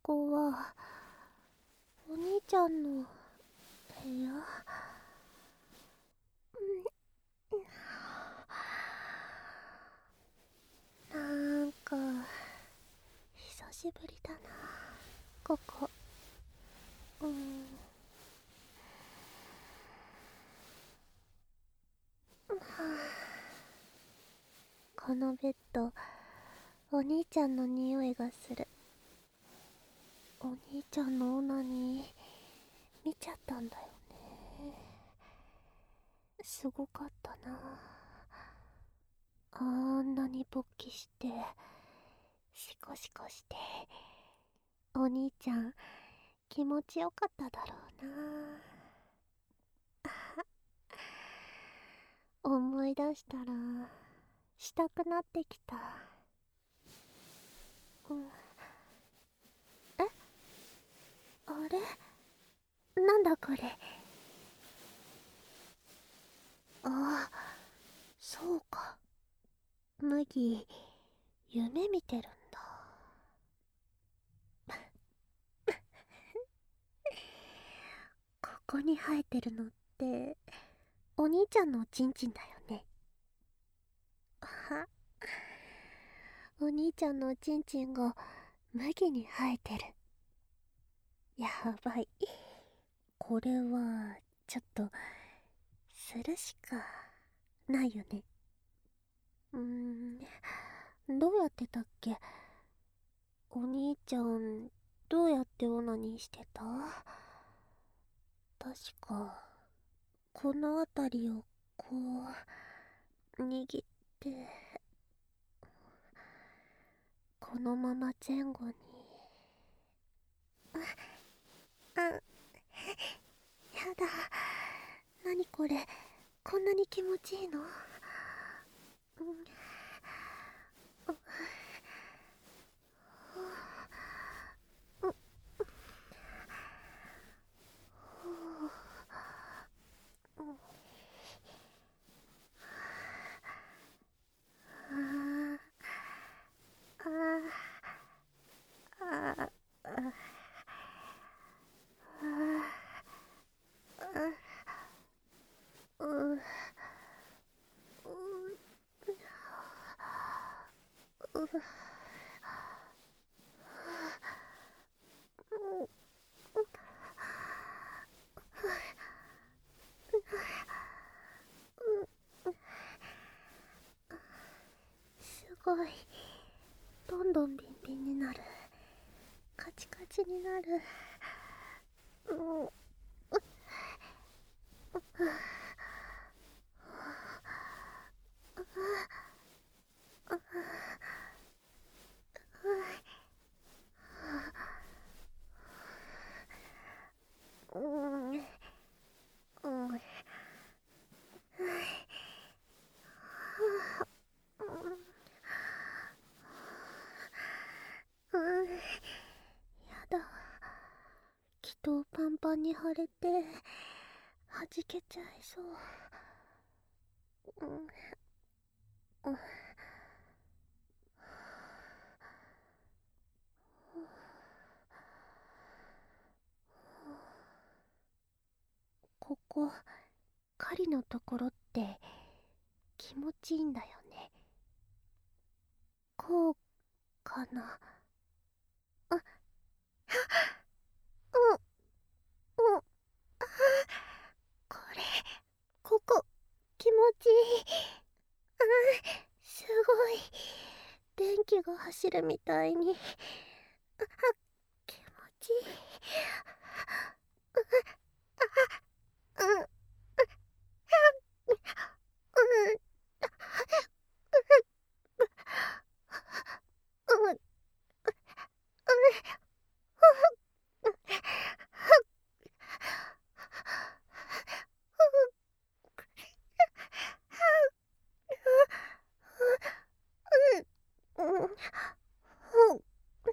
こはお兄ちゃんの部屋？なんか久しぶりだな、ここ。このベッド、お兄ちゃんの匂いがする。お兄ちゃんのオナニー見ちゃったんだよね。すごかったな。あんなに勃起してシコシコして、お兄ちゃん気持ちよかっただろうな。思い出したらしたくなってきた。え、あれ、なんだこれ。ああ、そうか。麦、夢見てるんだ。ここに生えてるのってお兄ちゃんのおちんちんだよね。は、お兄ちゃんのおちんちんが麦に生えてる。やばい。これはちょっとするしかないよね。どうやってたっけ？お兄ちゃん、どうやってオナニーしてた？確かこの辺りをこう握って、このまま前後に。やだ、何これ、こんなに気持ちいいの？すごい、どんどんビンビンになる。カチカチになる。やだ、気筒パンパンに腫れて弾けちゃいそう。ここ、狩りのところって気持ちいいんだよね。こうかな。あ、うん、うん、これ、ここ、気持ちいい。すごい。電気が走るみたいに。気持ちいい。うん、うん、うん、うん、うん。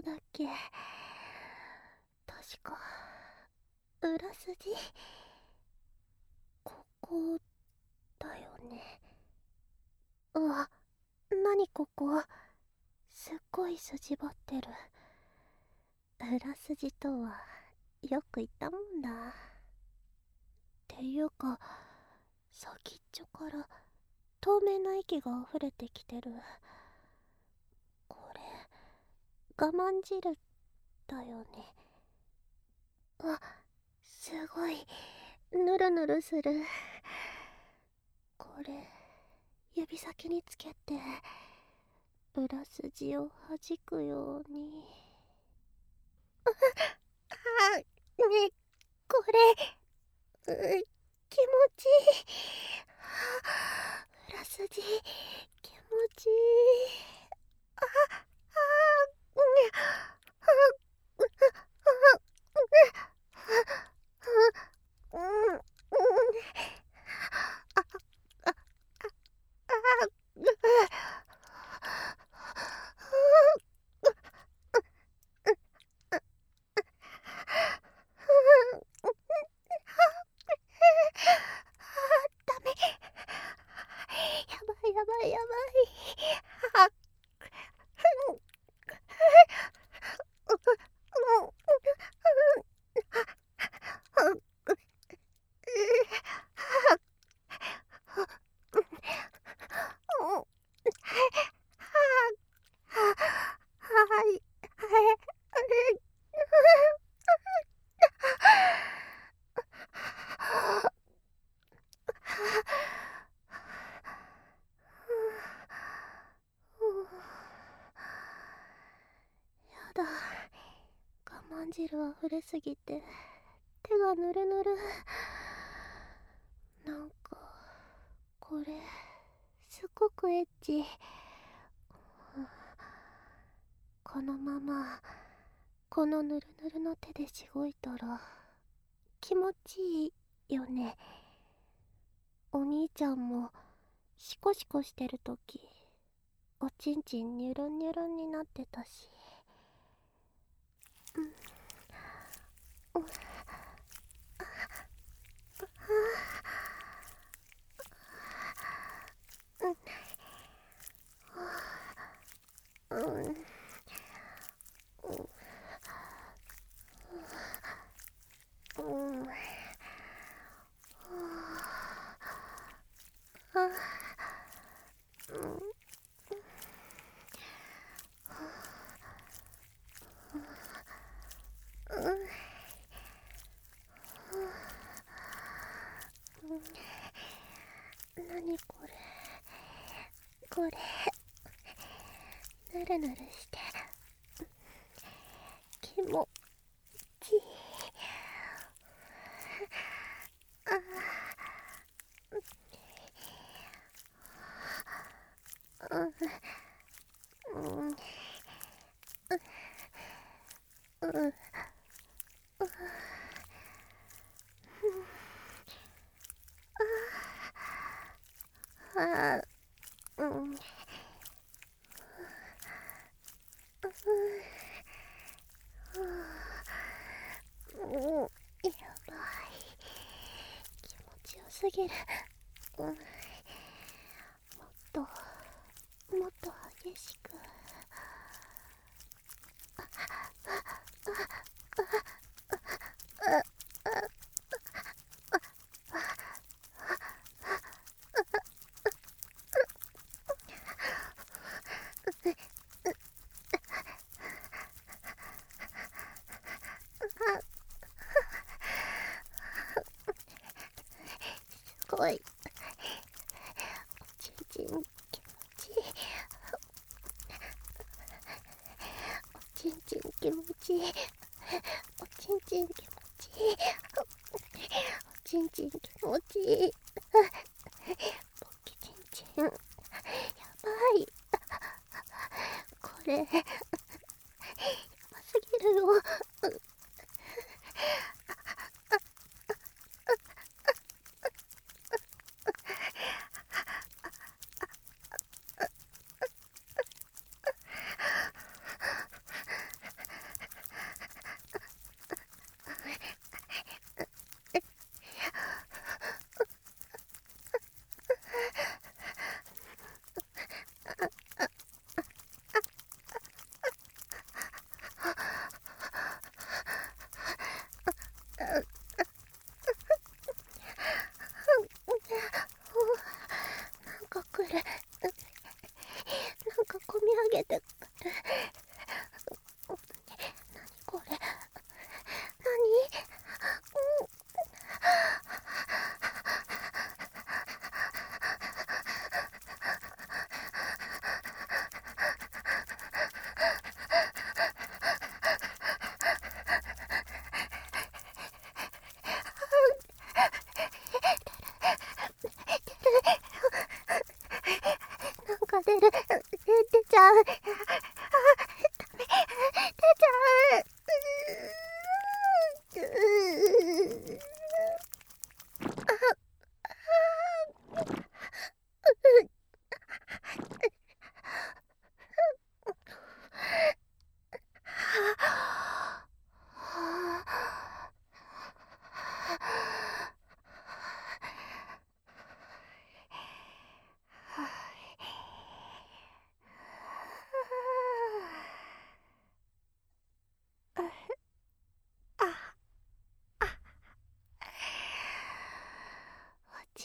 だっけ。確か裏筋、ここだよね。うわ、なにここ、すっごい筋張ってる。裏筋とはよく言ったもんだ。っていうか、先っちょから透明な液が溢れてきてる。これ我慢汁だよね。あ、すごいぬるぬるする。これ指先につけて裏筋を弾くように。あ、ね、これ気持ちいい。裏筋気持ちいい。ああ、うん、あ、うん、うん、あ、あ、ダメ。やばいやばいやばい。あ、はい。やだ、我慢汁溢れすぎて手がぬるぬる。なんかこれすごくエッチ。このままこのぬるぬるの手でしごいたら気持ちいいよね。お兄ちゃんもシコシコしてるときおちんちんニュルンニュルンになってたし。うん、うん、うん、うん、うん、なにこれ。これぬるぬるして気持ちいい。うん、うん、うん、あ、うん、うん、やばい。気持ちよすぎる。うん、もっともっと激しく。すごいちんちん気持ちいい。おちんちん気持ちいい。おちんちん気持ちいい。おちんちん気持ちいい。ポッキちんちんやばい。これやばすぎるよ。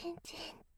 チンチン